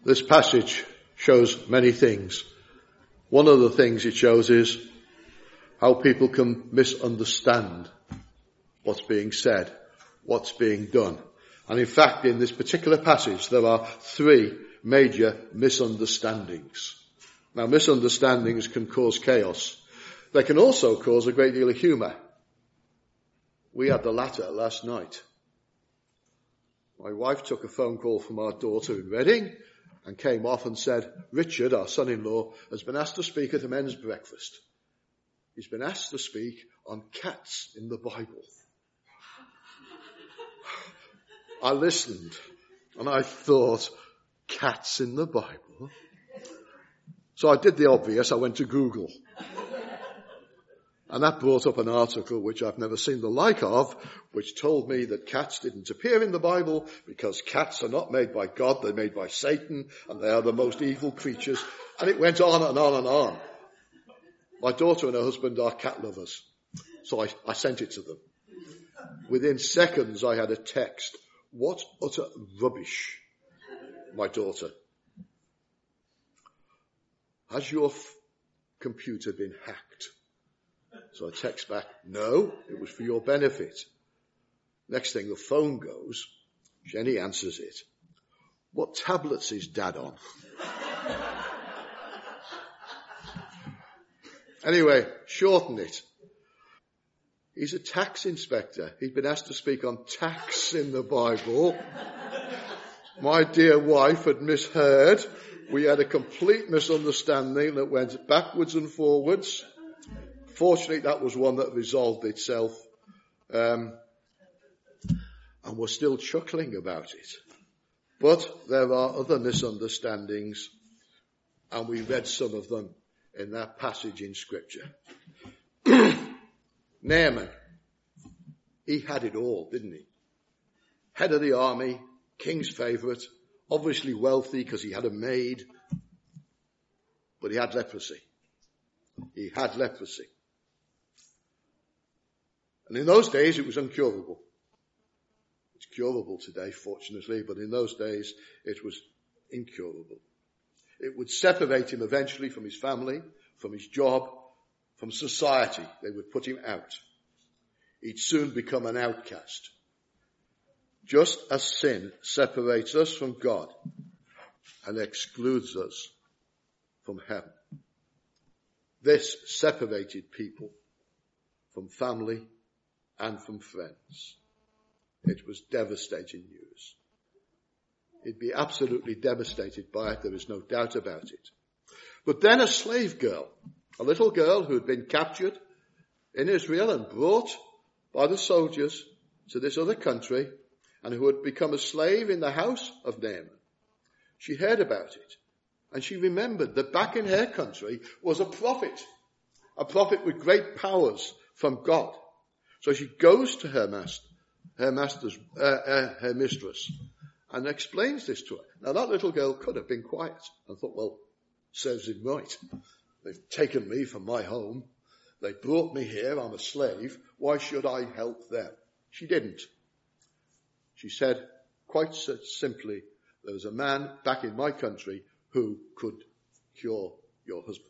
This passage shows many things. One of the things it shows is how people can misunderstand what's being said, what's being done. And in fact, in this particular passage, there are three major misunderstandings. Now, misunderstandings can cause chaos. They can also cause a great deal of humour. We had the latter last night. My wife took a phone call from our daughter in Reading and came off and said, Richard, our son-in-law, has been asked to speak at a men's breakfast. He's been asked to speak on cats in the Bible. I listened and I thought, cats in the Bible? So I did the obvious, I went to Google. And that brought up an article which I've never seen the like of, which told me that cats didn't appear in the Bible because cats are not made by God, they're made by Satan, and they are the most evil creatures. And it went on and on and on. My daughter and her husband are cat lovers, so I sent it to them. Within seconds I had a text. What utter rubbish, my daughter. Has your computer been hacked? So I text back, no, it was for your benefit. Next thing the phone goes, Jenny answers it. What tablets is Dad on? Anyway, shorten it. He's a tax inspector. He'd been asked to speak on tax in the Bible. My dear wife had misheard. We had a complete misunderstanding that went backwards and forwards. Fortunately, that was one that resolved itself. And we're still chuckling about it. But there are other misunderstandings, and we read some of them in that passage in Scripture. Naaman, he had it all, didn't he? Head of the army, king's favourite, obviously wealthy because he had a maid, but he had leprosy. He had leprosy. And in those days it was incurable. It's curable today, fortunately, but in those days it was incurable. It would separate him eventually from his family, from his job, from society. They would put him out. He'd soon become an outcast. Just as sin separates us from God and excludes us from heaven. This separated people from family and from friends. It was devastating news. He'd be absolutely devastated by it, there is no doubt about it. But then a slave girl, a little girl who had been captured in Israel and brought by the soldiers to this other country and who had become a slave in the house of Naaman. She heard about it and she remembered that back in her country was a prophet with great powers from God. So she goes to her mistress and explains this to her. Now that little girl could have been quiet and thought, well, serves him right. They've taken me from my home. They brought me here. I'm a slave. Why should I help them? She didn't. She said, quite simply, there was a man back in my country who could cure your husband.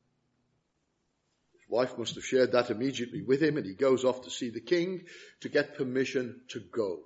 His wife must have shared that immediately with him, and he goes off to see the king to get permission to go.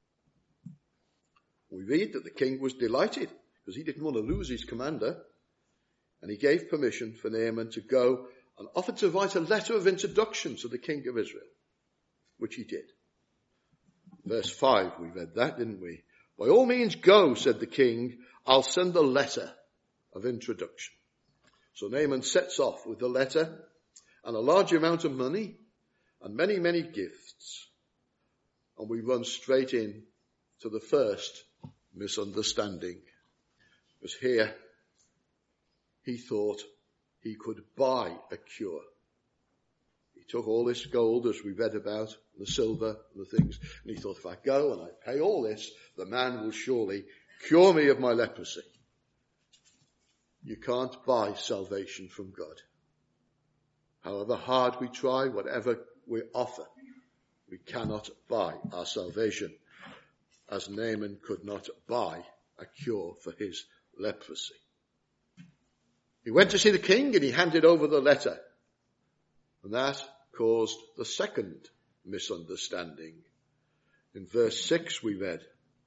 We read that the king was delighted because he didn't want to lose his commander, and he gave permission for Naaman to go and offered to write a letter of introduction to the king of Israel, which he did. Verse 5, we read that, didn't we? By all means go, said the king, I'll send a letter of introduction. So Naaman sets off with the letter and a large amount of money and many, many gifts. And we run straight in to the first misunderstanding. Because here he thought he could buy a cure. He took all this gold, as we read about, the silver, and the things, and he thought, if I go and I pay all this, the man will surely cure me of my leprosy. You can't buy salvation from God. However hard we try, whatever we offer, we cannot buy our salvation, as Naaman could not buy a cure for his leprosy. He went to see the king and he handed over the letter. And that caused the second misunderstanding. In verse 6 we read,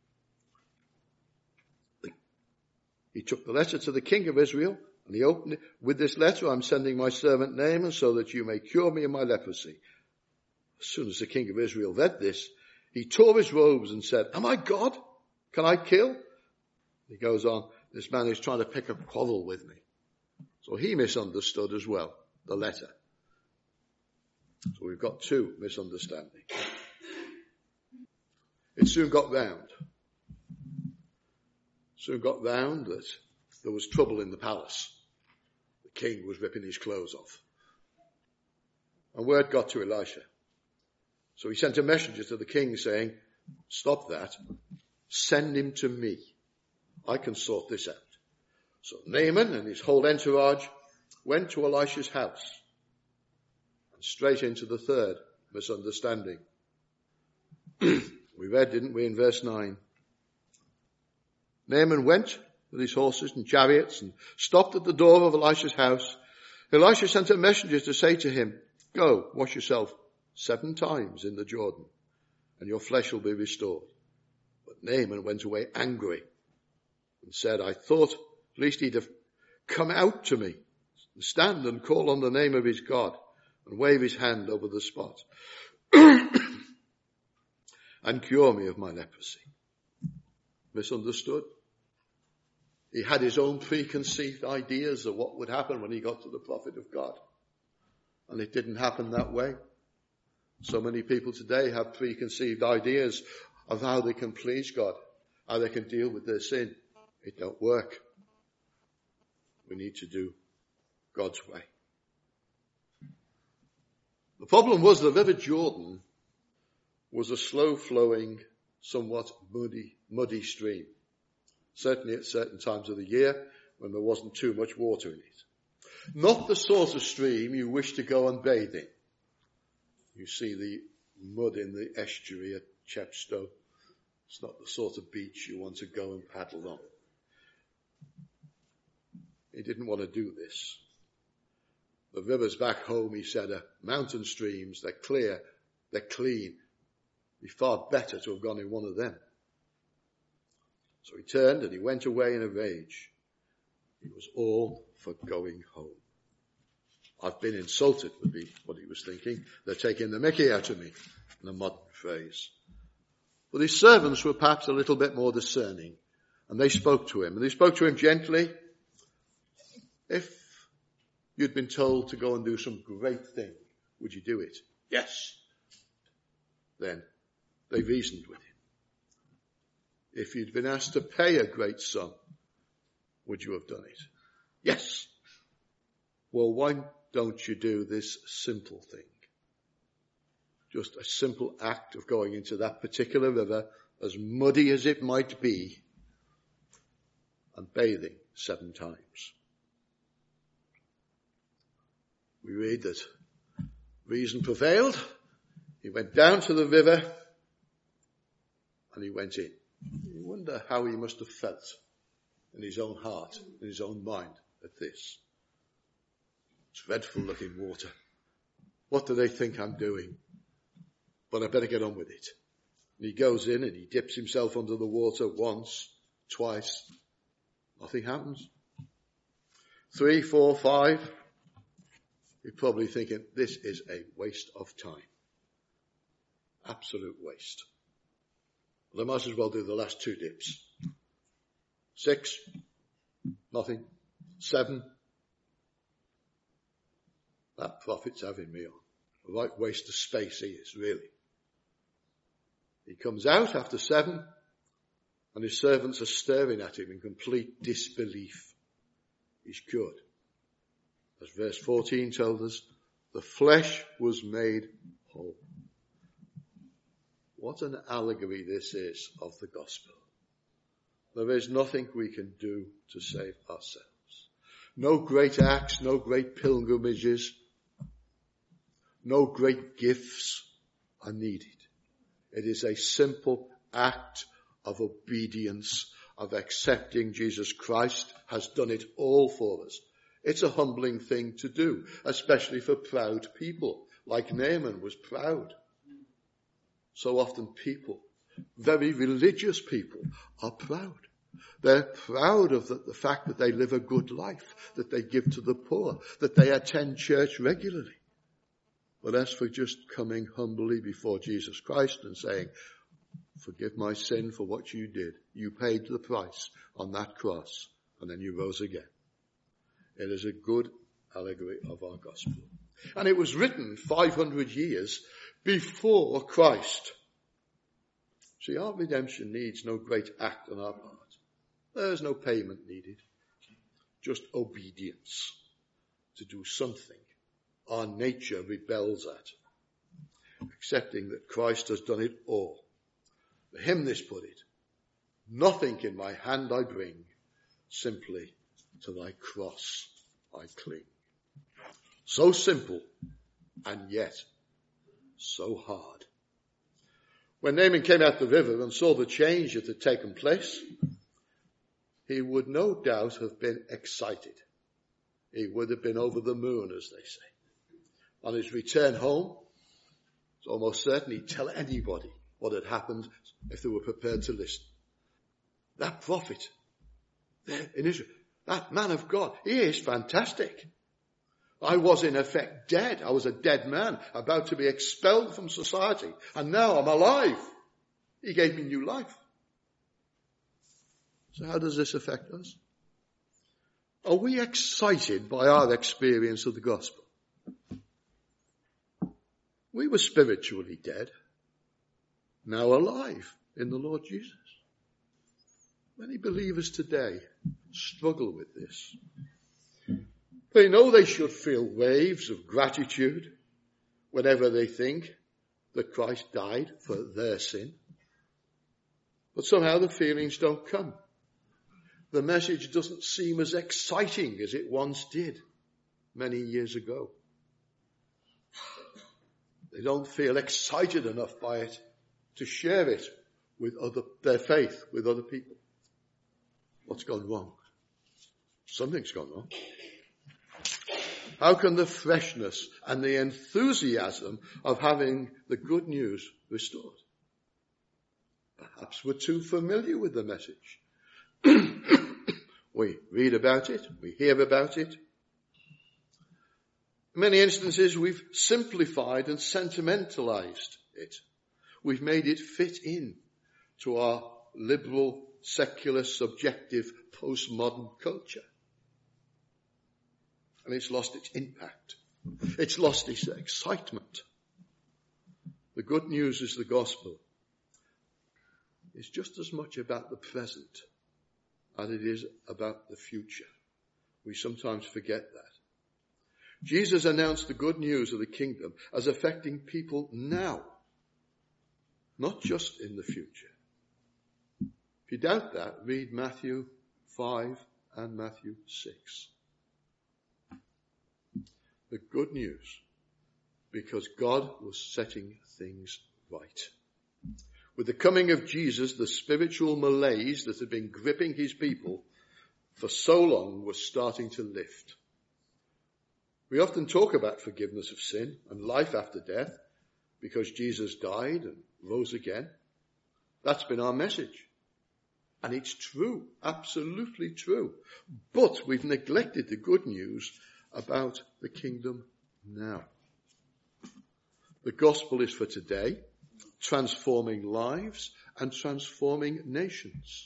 he took the letter to the king of Israel and he opened it. With this letter I'm sending my servant Naaman so that you may cure me of my leprosy. As soon as the king of Israel read this, he tore his robes and said, am I God? Can I kill? He goes on, this man is trying to pick a quarrel with me. So he misunderstood as well, the letter. So we've got two misunderstandings. It soon got round that there was trouble in the palace. The king was ripping his clothes off. And word got to Elisha. So he sent a messenger to the king saying, stop that. Send him to me. I can sort this out. So Naaman and his whole entourage went to Elisha's house. And straight into the third misunderstanding. We read, didn't we, in verse 9. Naaman went with his horses and chariots and stopped at the door of Elisha's house. Elisha sent a messenger to say to him, go, wash yourself 7 times in the Jordan, and your flesh will be restored. But Naaman went away angry and said, I thought at least he'd have come out to me and stand and call on the name of his God and wave his hand over the spot and cure me of my leprosy. Misunderstood. He had his own preconceived ideas of what would happen when he got to the prophet of God. And it didn't happen that way. So many people today have preconceived ideas of how they can please God, how they can deal with their sin. It don't work. We need to do God's way. The problem was the River Jordan was a slow-flowing, somewhat muddy stream. Certainly at certain times of the year when there wasn't too much water in it. Not the sort of stream you wish to go and bathe in. You see the mud in the estuary at Chepstow. It's not the sort of beach you want to go and paddle on. He didn't want to do this. The rivers back home, he said, are mountain streams. They're clear. They're clean. It'd be far better to have gone in one of them. So he turned and he went away in a rage. It was all for going home. I've been insulted would be what he was thinking. They're taking the mickey out of me, in a modern phrase. But his servants were perhaps a little bit more discerning. And they spoke to him. And they spoke to him gently. If you'd been told to go and do some great thing, would you do it? Yes. Then they reasoned with him. If you'd been asked to pay a great sum, would you have done it? Yes. Well, why don't you do this simple thing? Just a simple act of going into that particular river, as muddy as it might be, and bathing 7 times. We read that reason prevailed. He went down to the river and he went in. You wonder how he must have felt in his own heart, in his own mind at this. It's dreadful looking water. What do they think I'm doing? But I better get on with it. And he goes in and he dips himself under the water once, twice. Nothing happens. 3, 4, 5. You're probably thinking, this is a waste of time. Absolute waste. Well, I might as well do the last 2 dips. 6, nothing. 7, that prophet's having me on. A right waste of space he is, really. He comes out after 7, and his servants are staring at him in complete disbelief. He's cured. As verse 14 tells us, the flesh was made whole. What an allegory this is of the gospel. There is nothing we can do to save ourselves. No great acts, no great pilgrimages, no great gifts are needed. It is a simple act of obedience, of accepting Jesus Christ has done it all for us. It's a humbling thing to do, especially for proud people, like Naaman was proud. So often people, very religious people, are proud. They're proud of the fact that they live a good life, that they give to the poor, that they attend church regularly. But as for just coming humbly before Jesus Christ and saying, forgive my sin for what you did. You paid the price on that cross, and then you rose again. It is a good allegory of our gospel. And it was written 500 years before Christ. See, our redemption needs no great act on our part. There is no payment needed. Just obedience to do something our nature rebels at. Accepting that Christ has done it all. The hymnist put it, nothing in my hand I bring, simply to thy cross I cling. So simple, and yet so hard. When Naaman came out the river and saw the change that had taken place, he would no doubt have been excited. He would have been over the moon, as they say. On his return home, it's almost certain he'd tell anybody what had happened if they were prepared to listen. That prophet there in Israel, that man of God, he is fantastic. I was in effect dead. I was a dead man about to be expelled from society. And now I'm alive. He gave me new life. So how does this affect us? Are we excited by our experience of the gospel? We were spiritually dead, now alive in the Lord Jesus. Many believers today struggle with this. They know they should feel waves of gratitude whenever they think that Christ died for their sin. But somehow the feelings don't come. The message doesn't seem as exciting as it once did many years ago. They don't feel excited enough by it to share it with their faith with other people. What's gone wrong? Something's gone wrong. How can the freshness and the enthusiasm of having the good news restored? Perhaps we're too familiar with the message. We read about it, we hear about it. In many instances, we've simplified and sentimentalized it. We've made it fit in to our liberal, secular, subjective, postmodern culture. And it's lost its impact. It's lost its excitement. The good news is the gospel. It's just as much about the present as it is about the future. We sometimes forget that. Jesus announced the good news of the kingdom as affecting people now, not just in the future. If you doubt that, read Matthew 5 and Matthew 6. The good news, because God was setting things right. With the coming of Jesus, the spiritual malaise that had been gripping his people for so long was starting to lift. We often talk about forgiveness of sin and life after death because Jesus died and rose again. That's been our message. And it's true, absolutely true. But we've neglected the good news about the kingdom now. The gospel is for today, transforming lives and transforming nations.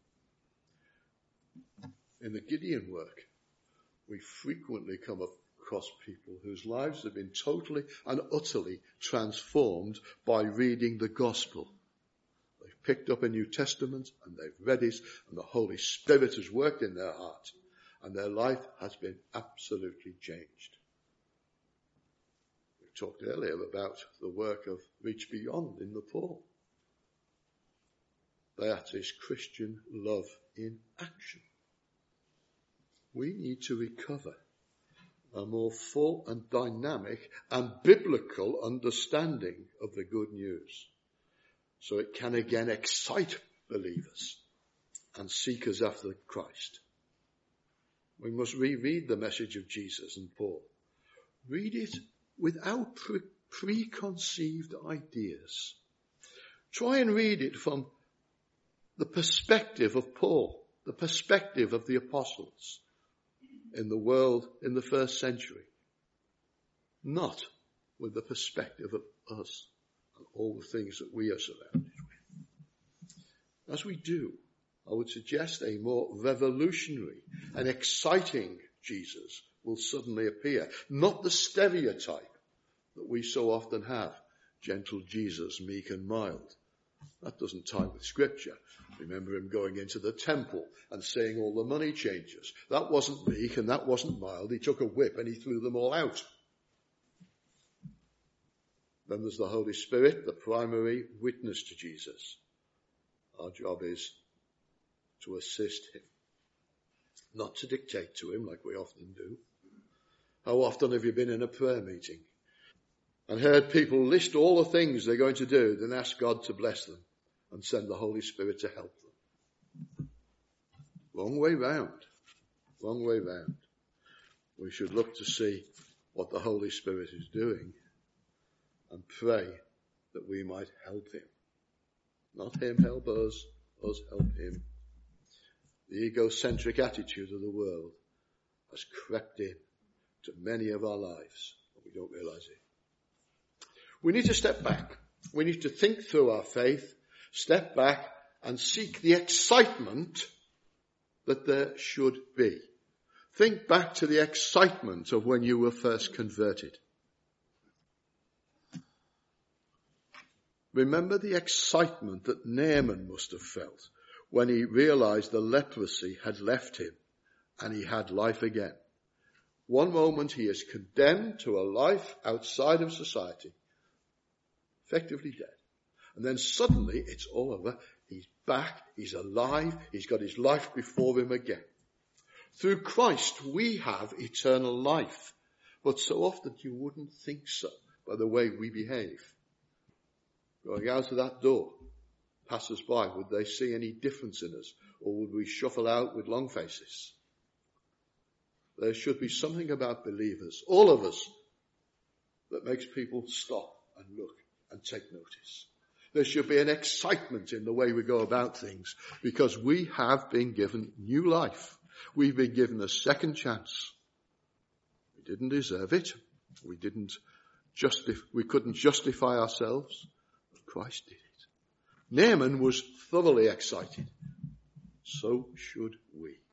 In the Gideon work, we frequently come across people whose lives have been totally and utterly transformed by reading the gospel. They've picked up a New Testament and they've read it, and the Holy Spirit has worked in their heart, and their life has been absolutely changed. We talked earlier about the work of Reach Beyond in Nepal. That is Christian love in action. We need to recover a more full and dynamic and biblical understanding of the good news, so it can again excite believers and and seekers after Christ. We must reread the message of Jesus and Paul. Read it without preconceived ideas. Try and read it from the perspective of Paul, the perspective of the apostles in the world in the first century, not with the perspective of us and all the things that we are surrounded with. As we do, I would suggest a more revolutionary and exciting Jesus will suddenly appear, not the stereotype that we so often have, gentle Jesus, meek and mild. That doesn't tie with Scripture. Remember him going into the temple and saying all the money changers. That wasn't meek and that wasn't mild. He took a whip and he threw them all out. Then there's the Holy Spirit, the primary witness to Jesus. Our job is to assist him, not to dictate to him like we often do. How often have you been in a prayer meeting and heard people list all the things they're going to do, then ask God to bless them and send the Holy Spirit to help them? Wrong way round. Wrong way round. We should look to see what the Holy Spirit is doing and pray that we might help him. Not him help us help him. The egocentric attitude of the world has crept in to many of our lives, and we don't realize it. We need to step back. We need to think through our faith, step back and seek the excitement that there should be. Think back to the excitement of when you were first converted. Remember the excitement that Naaman must have felt when he realized the leprosy had left him and he had life again. One moment he is condemned to a life outside of society, effectively dead. And then suddenly it's all over. He's back, he's alive, he's got his life before him again. Through Christ we have eternal life. But so often you wouldn't think so by the way we behave. Going out of that door, passers by, would they see any difference in us? Or would we shuffle out with long faces? There should be something about believers, all of us, that makes people stop and look and take notice. There should be an excitement in the way we go about things because we have been given new life. We've been given a second chance. We didn't deserve it. We couldn't justify ourselves. But Christ did it. Naaman was thoroughly excited. So should we.